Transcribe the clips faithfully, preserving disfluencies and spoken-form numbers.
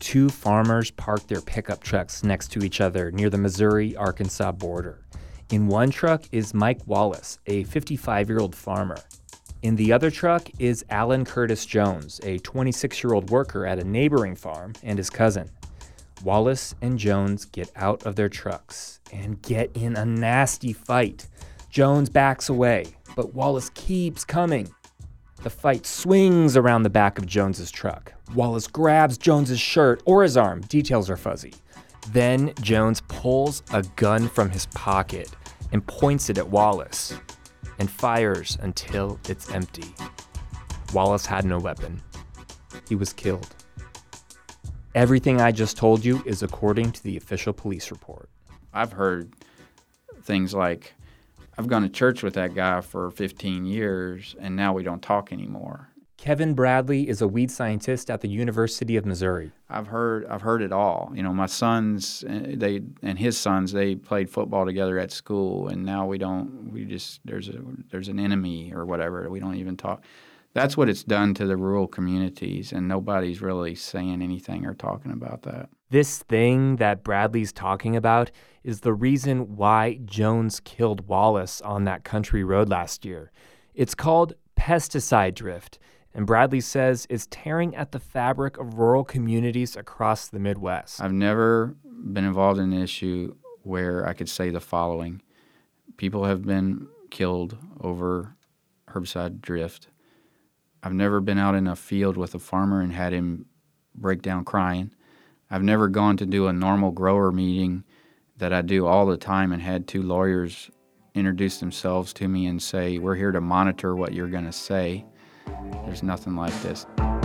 two farmers parked their pickup trucks next to each other near the Missouri-Arkansas border. In one truck is Mike Wallace, a fifty-five-year-old farmer. In the other truck is Alan Curtis Jones, a twenty-six-year-old worker at a neighboring farm, and his cousin. Wallace and Jones get out of their trucks and get in a nasty fight. Jones backs away, but Wallace keeps coming. The fight swings around the back of Jones's truck. Wallace grabs Jones's shirt or his arm, details are fuzzy. Then Jones pulls a gun from his pocket and points it at Wallace and fires until it's empty. Wallace had no weapon. He was killed. Everything I just told you is according to the official police report. I've heard things like, I've gone to church with that guy for fifteen years, and now we don't talk anymore. Kevin Bradley is a weed scientist at the University of Missouri. I've heard I've heard it all. You know, my sons, they and his sons, they played football together at school, and now we don't. We just there's a there's an enemy or whatever. We don't even talk. That's what it's done to the rural communities, and nobody's really saying anything or talking about that. This thing that Bradley's talking about is the reason why Jones killed Wallace on that country road last year. It's called pesticide drift, and Bradley says it's tearing at the fabric of rural communities across the Midwest. I've never been involved in an issue where I could say the following. People have been killed over herbicide drift. I've never been out in a field with a farmer and had him break down crying. I've never gone to do a normal grower meeting that I do all the time and had two lawyers introduce themselves to me and say, we're here to monitor what you're going to say. There's nothing like this.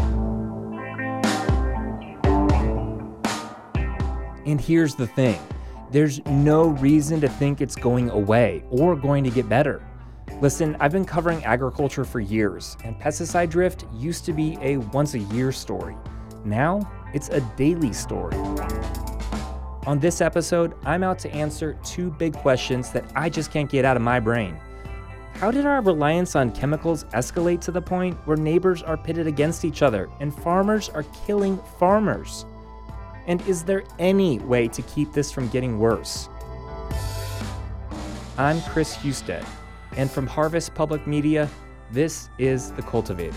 And here's the thing. There's no reason to think it's going away or going to get better. Listen, I've been covering agriculture for years, and pesticide drift used to be a once-a-year story. Now, it's a daily story. On this episode, I'm out to answer two big questions that I just can't get out of my brain. How did our reliance on chemicals escalate to the point where neighbors are pitted against each other and farmers are killing farmers? And is there any way to keep this from getting worse? I'm Chris Husted, and from Harvest Public Media, this is The Cultivator.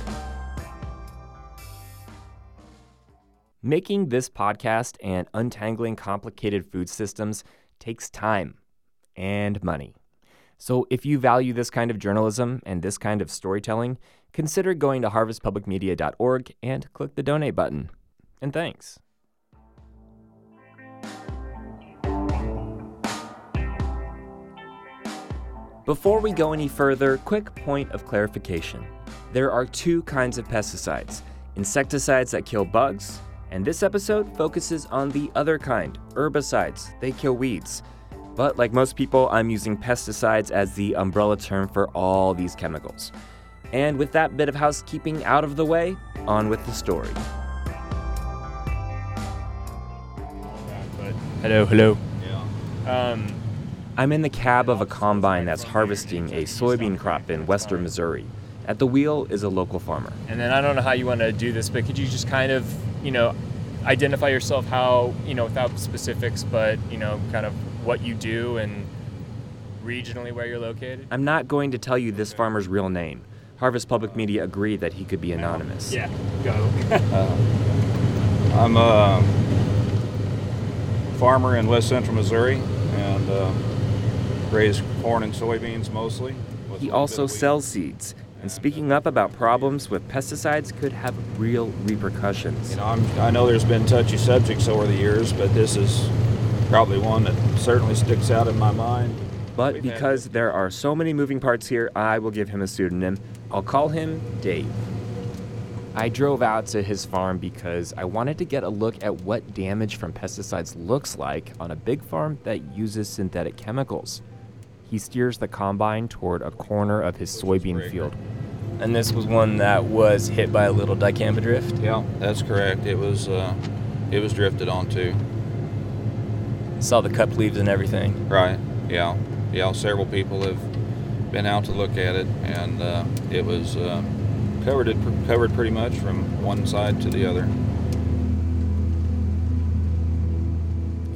Making this podcast and untangling complicated food systems takes time and money. So if you value this kind of journalism and this kind of storytelling, consider going to harvest public media dot org and click the donate button. And thanks. Before we go any further, quick point of clarification. There are two kinds of pesticides, insecticides that kill bugs, and this episode focuses on the other kind, herbicides. They kill weeds. But like most people, I'm using pesticides as the umbrella term for all these chemicals. And with that bit of housekeeping out of the way, on with the story. Hello, hello. Yeah. Um, I'm in the cab of a combine that's harvesting a soybean crop in western Missouri. At the wheel is a local farmer. And then I don't know how you want to do this, but could you just kind of, you know, identify yourself how, you know, without specifics, but, you know, kind of what you do and regionally where you're located? I'm not going to tell you this farmer's real name. Harvest Public Media agreed that he could be anonymous. Yeah, go. uh, I'm a farmer in West Central Missouri and uh, raise corn and soybeans mostly. He also sells seeds, and speaking up about problems with pesticides could have real repercussions. You know, I'm, I know there's been touchy subjects over the years, but this is probably one that certainly sticks out in my mind. But We've because had... there are so many moving parts here, I will give him a pseudonym. I'll call him Dave. I drove out to his farm because I wanted to get a look at what damage from pesticides looks like on a big farm that uses synthetic chemicals. He steers the combine toward a corner of his soybean field. And this was one that was hit by a little dicamba drift? Yeah, that's correct. It was uh, it was drifted onto. Saw the cup leaves and everything. Right, yeah. Yeah, several people have been out to look at it, and uh, it was uh, covered, it, covered pretty much from one side to the other.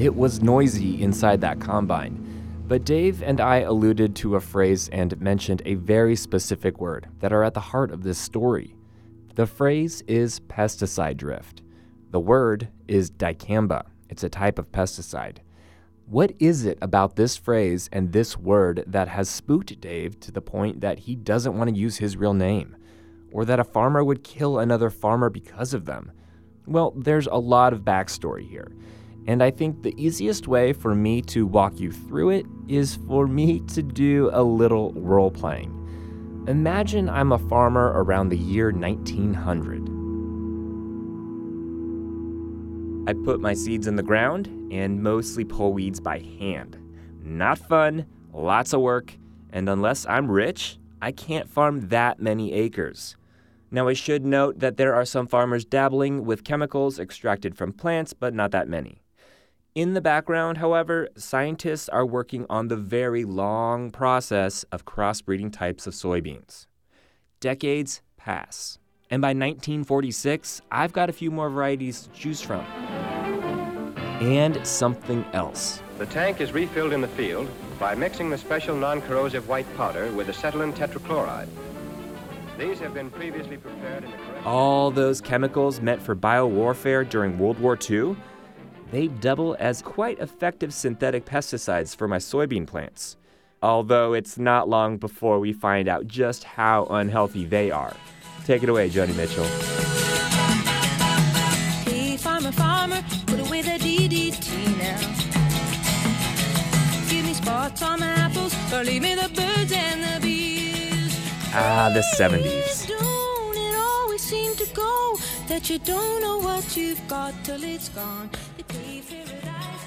It was noisy inside that combine. But Dave and I alluded to a phrase and mentioned a very specific word that are at the heart of this story. The phrase is pesticide drift. The word is dicamba. It's a type of pesticide. What is it about this phrase and this word that has spooked Dave to the point that he doesn't want to use his real name? Or that a farmer would kill another farmer because of them? Well, there's a lot of backstory here. And I think the easiest way for me to walk you through it is for me to do a little role-playing. Imagine I'm a farmer around the year nineteen hundred. I put my seeds in the ground and mostly pull weeds by hand. Not fun, lots of work, and unless I'm rich, I can't farm that many acres. Now I should note that there are some farmers dabbling with chemicals extracted from plants, but not that many. In the background, however, scientists are working on the very long process of crossbreeding types of soybeans. Decades pass, and by nineteen forty-six, I've got a few more varieties to choose from. And something else. The tank is refilled in the field by mixing the special non-corrosive white powder with acetylene tetrachloride. These have been previously prepared in the correct... All those chemicals meant for biowarfare during World War Two, they double as quite effective synthetic pesticides for my soybean plants. Although it's not long before we find out just how unhealthy they are. Take it away, Joni Mitchell. Hey, farmer, farmer, put away the D D T now. Give me spots on my apples, or leave me the birds and the bees. Ah, the seventies. Don't it always seem to go that you don't know what you've got till it's gone. You pay paradise.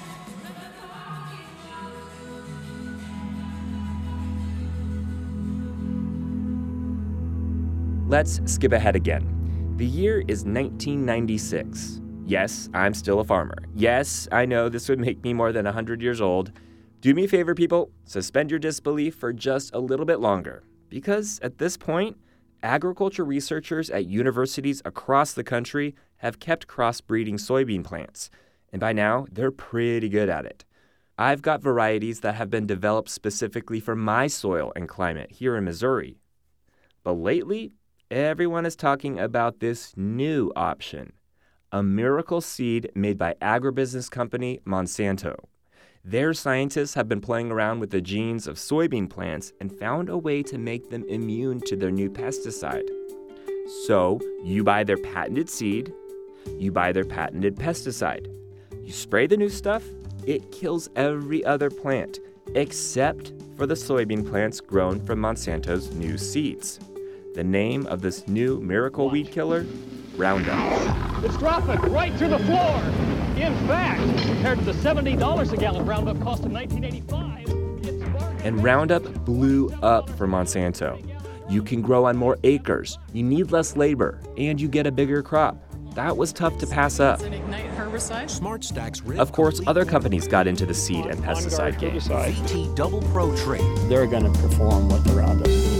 Let's skip ahead again. The year is nineteen ninety-six. Yes, I'm still a farmer. Yes, I know this would make me more than one hundred years old. Do me a favor, people. Suspend your disbelief for just a little bit longer. Because at this point, agriculture researchers at universities across the country have kept crossbreeding soybean plants. And by now, they're pretty good at it. I've got varieties that have been developed specifically for my soil and climate here in Missouri. But lately, everyone is talking about this new option, a miracle seed made by agribusiness company Monsanto. Their scientists have been playing around with the genes of soybean plants and found a way to make them immune to their new pesticide. So, you buy their patented seed, you buy their patented pesticide. You spray the new stuff, it kills every other plant, except for the soybean plants grown from Monsanto's new seeds. The name of this new miracle weed killer? Roundup. It's dropping right to the floor. In fact, compared to the seventy dollars a gallon Roundup cost in nineteen eighty-five, it's bargain. And Roundup blew up for Monsanto. You can grow on more acres, you need less labor, and you get a bigger crop. That was tough to pass up. It's an Ignite herbicide. SmartStack's Red Of course, Complete other companies got into the seed and pesticide game. V T Double Pro trait. They're going to perform what the Roundup needs.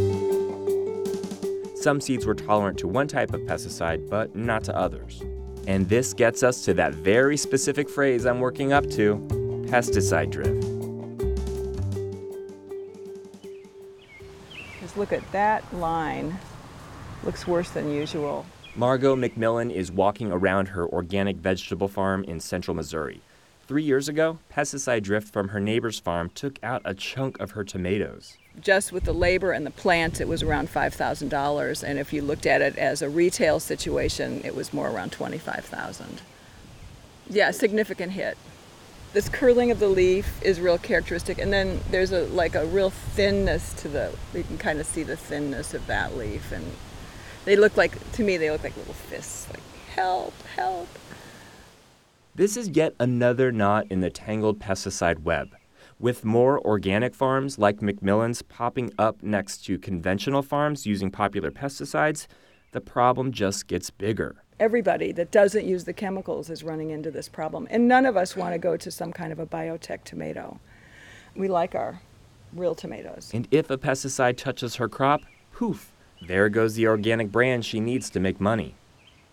Some seeds were tolerant to one type of pesticide, but not to others. And this gets us to that very specific phrase I'm working up to, pesticide drift. Just look at that line. Looks worse than usual. Margot McMillan is walking around her organic vegetable farm in central Missouri. Three years ago, pesticide drift from her neighbor's farm took out a chunk of her tomatoes. Just with the labor and the plant, it was around five thousand dollars. And if you looked at it as a retail situation, it was more around twenty-five thousand dollars. Yeah, significant hit. This curling of the leaf is real characteristic. And then there's a like a real thinness to the, you can kind of see the thinness of that leaf. And they look like, to me, they look like little fists, like, help, help. This is yet another knot in the tangled pesticide web. With more organic farms like McMillan's popping up next to conventional farms using popular pesticides, the problem just gets bigger. Everybody that doesn't use the chemicals is running into this problem. And none of us want to go to some kind of a biotech tomato. We like our real tomatoes. And if a pesticide touches her crop, poof, there goes the organic brand she needs to make money.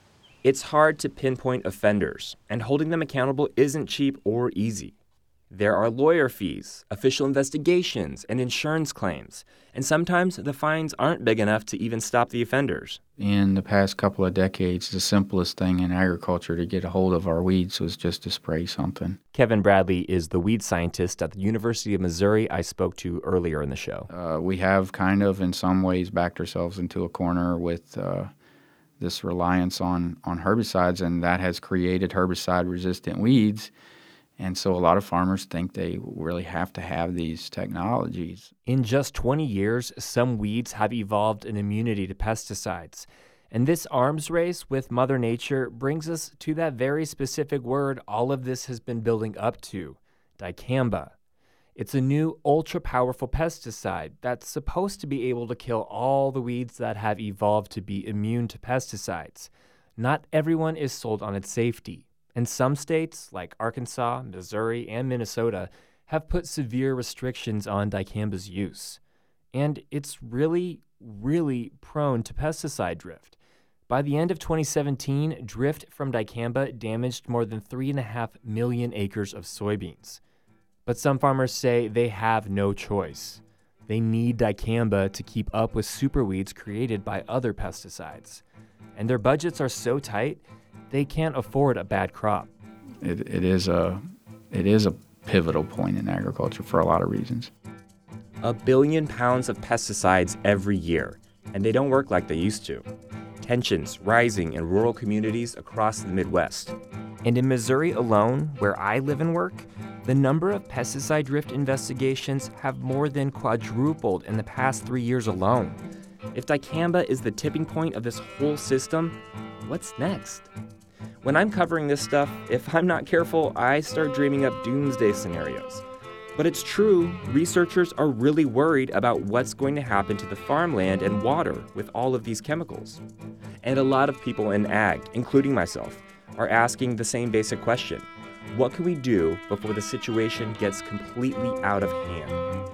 It's hard to pinpoint offenders, and holding them accountable isn't cheap or easy. There are lawyer fees, official investigations, and insurance claims, and sometimes the fines aren't big enough to even stop the offenders. In the past couple of decades, the simplest thing in agriculture to get a hold of our weeds was just to spray something. Kevin Bradley is the weed scientist at the University of Missouri I spoke to earlier in the show. Uh, we have kind of, in some ways, backed ourselves into a corner with uh, this reliance on, on herbicides, and that has created herbicide-resistant weeds. And so a lot of farmers think they really have to have these technologies. In just twenty years, some weeds have evolved an immunity to pesticides. And this arms race with Mother Nature brings us to that very specific word all of this has been building up to, dicamba. It's a new ultra-powerful pesticide that's supposed to be able to kill all the weeds that have evolved to be immune to pesticides. Not everyone is sold on its safety. And some states, like Arkansas, Missouri, and Minnesota, have put severe restrictions on dicamba's use. And it's really, really prone to pesticide drift. By the end of twenty seventeen, drift from dicamba damaged more than three point five million acres of soybeans. But some farmers say they have no choice. They need dicamba to keep up with superweeds created by other pesticides. And their budgets are so tight, they can't afford a bad crop. It, it is a it is a pivotal point in agriculture for a lot of reasons. A billion pounds of pesticides every year, and they don't work like they used to. Tensions rising in rural communities across the Midwest. And in Missouri alone, where I live and work, the number of pesticide drift investigations have more than quadrupled in the past three years alone. If dicamba is the tipping point of this whole system, what's next? When I'm covering this stuff, if I'm not careful, I start dreaming up doomsday scenarios. But it's true, researchers are really worried about what's going to happen to the farmland and water with all of these chemicals. And a lot of people in ag, including myself, are asking the same basic question. What can we do before the situation gets completely out of hand?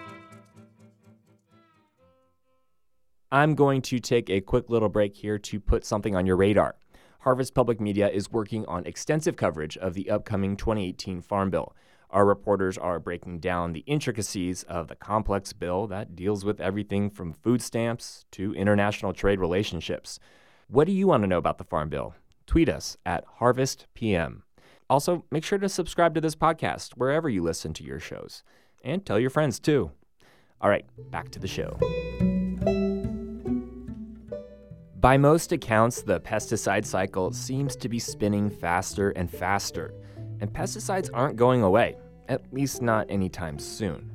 I'm going to take a quick little break here to put something on your radar. Harvest Public Media is working on extensive coverage of the upcoming twenty eighteen Farm Bill. Our reporters are breaking down the intricacies of the complex bill that deals with everything from food stamps to international trade relationships. What do you want to know about the Farm Bill? Tweet us at Harvest P M. Also, make sure to subscribe to this podcast wherever you listen to your shows. And tell your friends, too. All right, back to the show. By most accounts, the pesticide cycle seems to be spinning faster and faster, and pesticides aren't going away, at least not anytime soon.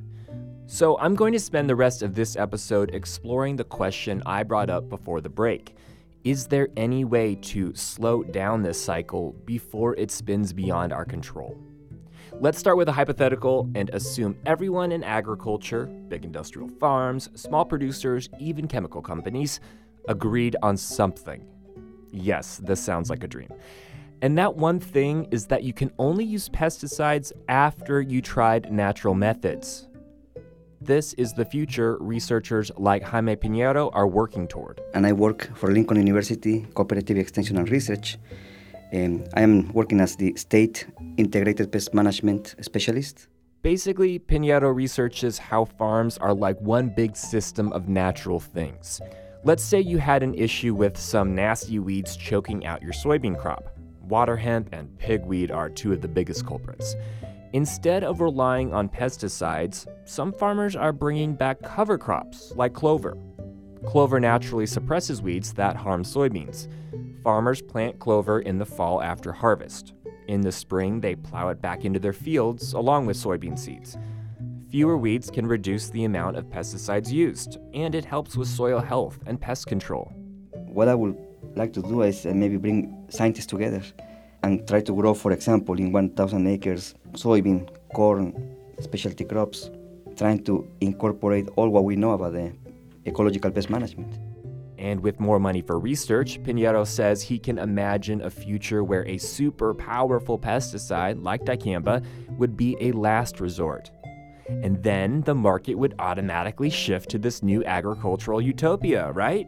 So I'm going to spend the rest of this episode exploring the question I brought up before the break. Is there any way to slow down this cycle before it spins beyond our control? Let's start with a hypothetical and assume everyone in agriculture, big industrial farms, small producers, even chemical companies, agreed on something. Yes, this sounds like a dream. And that one thing is that you can only use pesticides after you tried natural methods. This is the future researchers like Jaime Piñeiro are working toward. And I work for Lincoln University Cooperative Extension and Research. Um, I am working as the State Integrated Pest Management Specialist. Basically, Piñeiro researches how farms are like one big system of natural things. Let's say you had an issue with some nasty weeds choking out your soybean crop. Water hemp and pigweed are two of the biggest culprits. Instead of relying on pesticides, some farmers are bringing back cover crops like clover. Clover naturally suppresses weeds that harm soybeans. Farmers plant clover in the fall after harvest. In the spring, they plow it back into their fields along with soybean seeds. Fewer weeds can reduce the amount of pesticides used, and it helps with soil health and pest control. What I would like to do is uh, maybe bring scientists together and try to grow, for example, in one thousand acres, soybean, corn, specialty crops, trying to incorporate all what we know about the ecological pest management. And with more money for research, Piñeiro says he can imagine a future where a super powerful pesticide like dicamba would be a last resort. And then the market would automatically shift to this new agricultural utopia, right?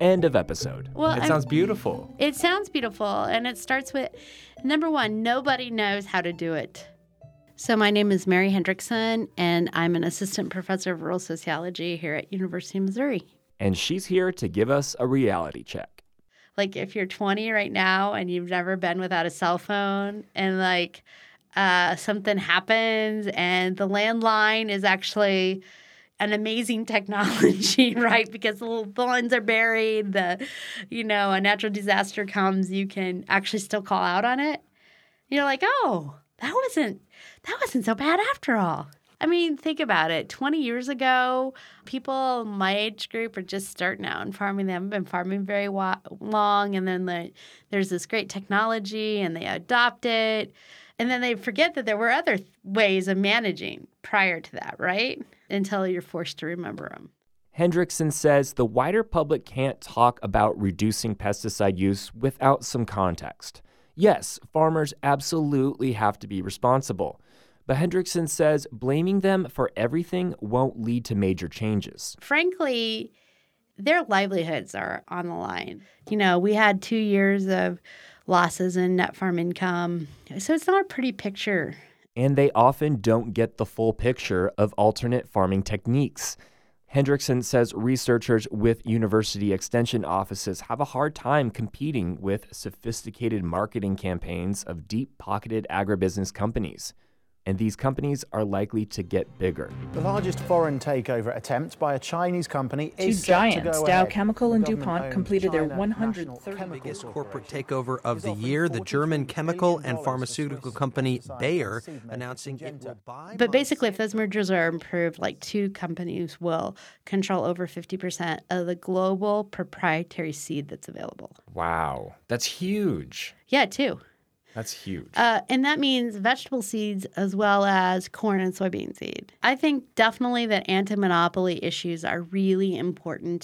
End of episode. Well, it I'm- sounds beautiful. It sounds beautiful, and it starts with, number one, nobody knows how to do it. So my name is Mary Hendrickson, and I'm an assistant professor of rural sociology here at University of Missouri. And she's here to give us a reality check. Like, if you're twenty right now and you've never been without a cell phone, and like uh, something happens and the landline is actually an amazing technology, right? Because the little lines are buried, the, you know, a natural disaster comes, you can actually still call out on it. You're like, oh, that wasn't that wasn't so bad after all. I mean, think about it. twenty years ago, people my age group are just starting out in farming. They haven't been farming very wa- long, and then the, there's this great technology, and they adopt it. And then they forget that there were other th- ways of managing prior to that, right? Until you're forced to remember them. Hendrickson says the wider public can't talk about reducing pesticide use without some context. Yes, farmers absolutely have to be responsible. But Hendrickson says blaming them for everything won't lead to major changes. Frankly, their livelihoods are on the line. You know, we had two years of losses in net farm income, so it's not a pretty picture. And they often don't get the full picture of alternate farming techniques. Hendrickson says researchers with university extension offices have a hard time competing with sophisticated marketing campaigns of deep-pocketed agribusiness companies. And these companies are likely to get bigger. The largest foreign takeover attempt by a Chinese company Two is giants, set to go Dow ahead. Chemical and The DuPont, government-owned completed their China one hundred National thirty Chemical Biggest corporate Corporation takeover of the year, the German chemical and pharmaceutical company Bayer announcing it will buy. But basically, if those mergers are approved, like two companies will control over fifty percent of the global proprietary seed that's available. Wow, that's huge. Yeah, two. That's huge. Uh, and that means vegetable seeds as well as corn and soybean seed. I think definitely that anti-monopoly issues are really important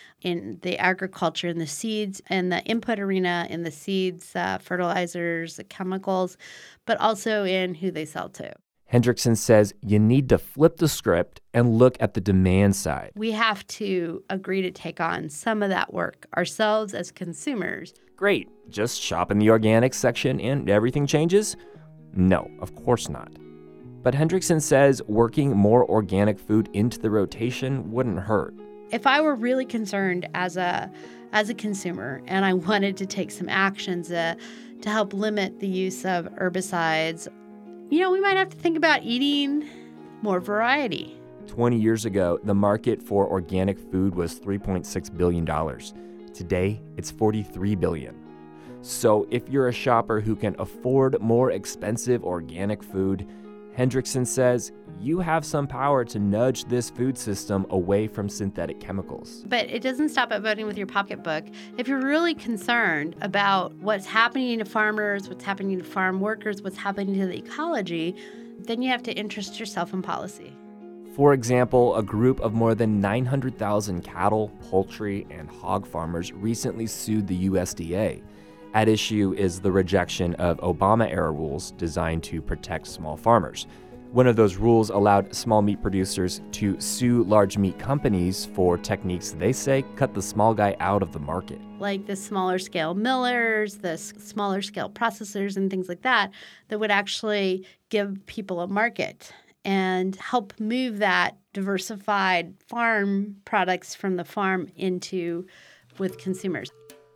in the agriculture and the seeds and the input arena in the seeds, uh, fertilizers, the chemicals, but also in who they sell to. Hendrickson says you need to flip the script and look at the demand side. We have to agree to take on some of that work ourselves as consumers. Great. Just shop in the organics section and everything changes? No, of course not. But Hendrickson says working more organic food into the rotation wouldn't hurt. If I were really concerned as a as a consumer and I wanted to take some actions uh, to help limit the use of herbicides, you know, we might have to think about eating more variety. twenty years ago, the market for organic food was three point six billion dollars. Today, it's forty-three billion dollars. So if you're a shopper who can afford more expensive organic food, Hendrickson says you have some power to nudge this food system away from synthetic chemicals. But it doesn't stop at voting with your pocketbook. If you're really concerned about what's happening to farmers, what's happening to farm workers, what's happening to the ecology, then you have to interest yourself in policy. For example, a group of more than nine hundred thousand cattle, poultry, and hog farmers recently sued the U S D A. At issue is the rejection of Obama-era rules designed to protect small farmers. One of those rules allowed small meat producers to sue large meat companies for techniques they say cut the small guy out of the market. Like the smaller scale millers, the s- smaller scale processors, and things like that, that would actually give people a market and help move that diversified farm products from the farm into with consumers.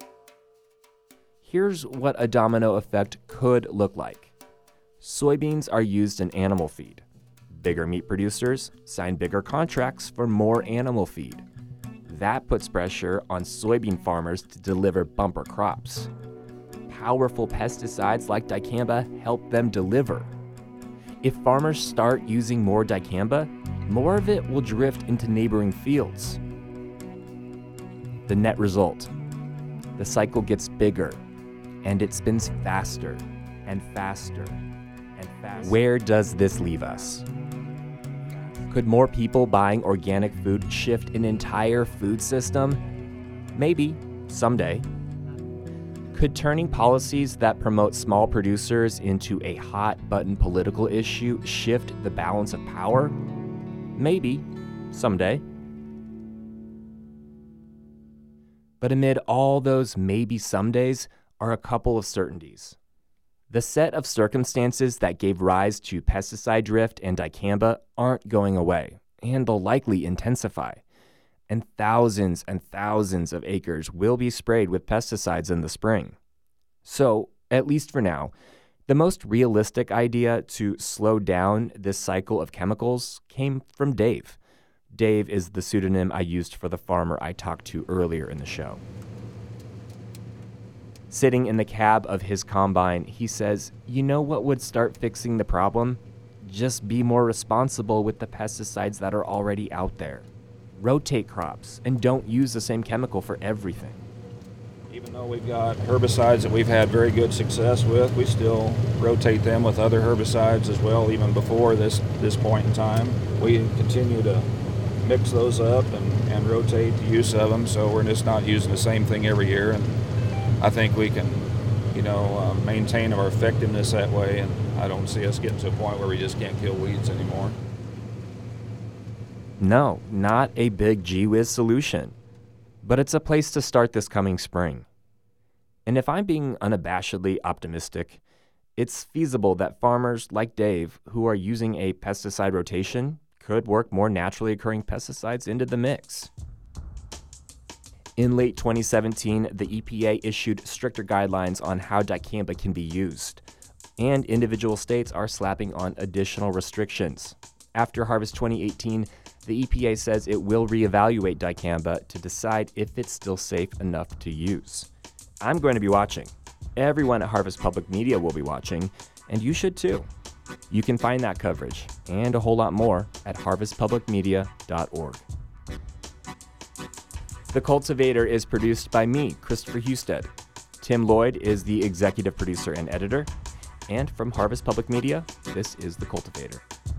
Here's what a domino effect could look like. Soybeans are used in animal feed. Bigger meat producers sign bigger contracts for more animal feed. That puts pressure on soybean farmers to deliver bumper crops. Powerful pesticides like dicamba help them deliver. If farmers start using more dicamba, more of it will drift into neighboring fields. The net result: the cycle gets bigger, and it spins faster and faster and faster. Where does this leave us? Could more people buying organic food shift an entire food system? Maybe, someday. Could turning policies that promote small producers into a hot-button political issue shift the balance of power? Maybe, someday. But amid all those maybe somedays are a couple of certainties. The set of circumstances that gave rise to pesticide drift and dicamba aren't going away, and they'll likely intensify. And thousands and thousands of acres will be sprayed with pesticides in the spring. So, at least for now, the most realistic idea to slow down this cycle of chemicals came from Dave. Dave is the pseudonym I used for the farmer I talked to earlier in the show. Sitting in the cab of his combine, he says, "You know what would start fixing the problem? Just be more responsible with the pesticides that are already out there. Rotate crops and don't use the same chemical for everything." Even though we've got herbicides that we've had very good success with, we still rotate them with other herbicides as well, even before this, this point in time. We continue to mix those up and, and rotate the use of them, so we're just not using the same thing every year. And I think we can, you know, uh, maintain our effectiveness that way, and I don't see us getting to a point where we just can't kill weeds anymore. No, not a big gee-whiz solution, but it's a place to start this coming spring. And if I'm being unabashedly optimistic, it's feasible that farmers like Dave, who are using a pesticide rotation, could work more naturally occurring pesticides into the mix. In late twenty seventeen, the E P A issued stricter guidelines on how dicamba can be used, and individual states are slapping on additional restrictions. After Harvest twenty eighteen, the E P A says it will reevaluate dicamba to decide if it's still safe enough to use. I'm going to be watching. Everyone at Harvest Public Media will be watching, and you should too. You can find that coverage and a whole lot more at harvest public media dot org. The Cultivator is produced by me, Christopher Husted. Tim Lloyd is the executive producer and editor. And from Harvest Public Media, this is The Cultivator.